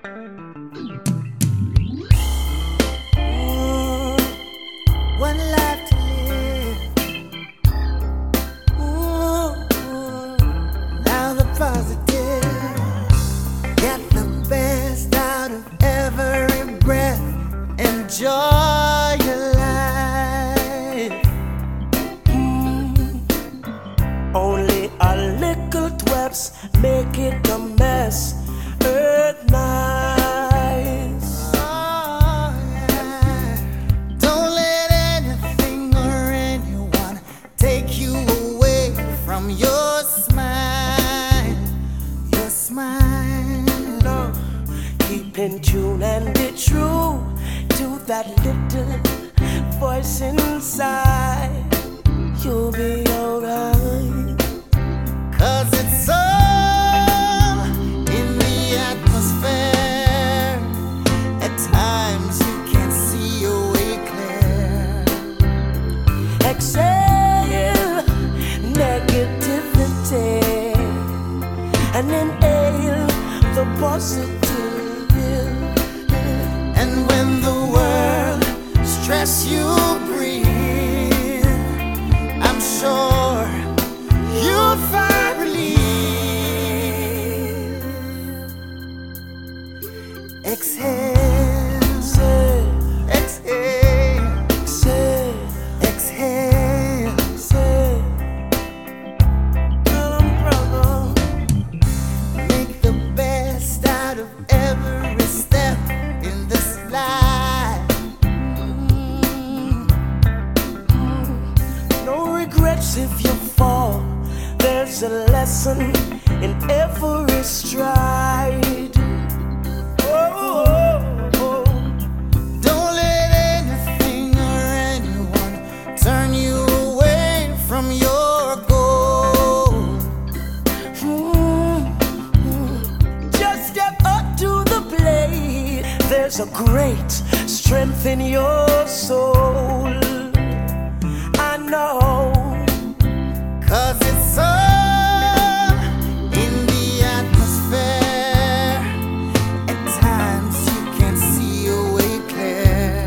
One life to live. Now the positive. Get the best out of every breath. Enjoy your life. Only a little twelves make it a mess. Earth nice. Oh, yeah. Don't let anything or anyone take you away from your smile. Your smile. No. Keep in tune and be true to that little voice inside. You'll be alright. 'Cause it's all in the atmosphere. At times you can't see your way clear. Exhale negativity and inhale the positive. And when the world stress you breathe, I'm sure you'll find relief. Exhale, Say, exhale, say, exhale. say, brother. Make the best out of every step in this life. No regrets if you fall. There's a lesson in every stride. Oh. Don't let anything or anyone turn you away from your goal. Just step up to the plate. There's a great strength in your soul. I know. 'Cause it's all in the atmosphere. At times you can't see your way clear.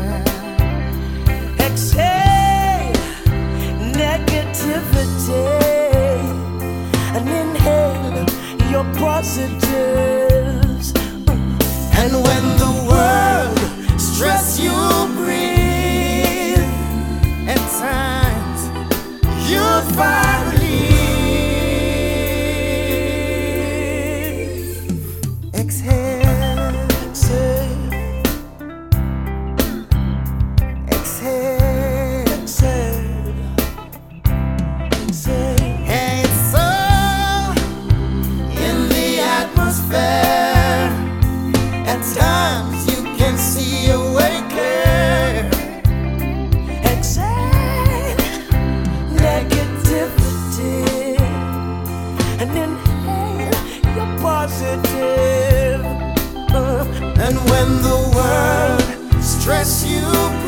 Exhale negativity and inhale your positives. And when the world stress you breathe, at times you'll find relief. Exhale, Say, exhale. say, And it's all in the atmosphere. At times you can see your way clear. exhale negativity and inhale your positive. And when the world stress you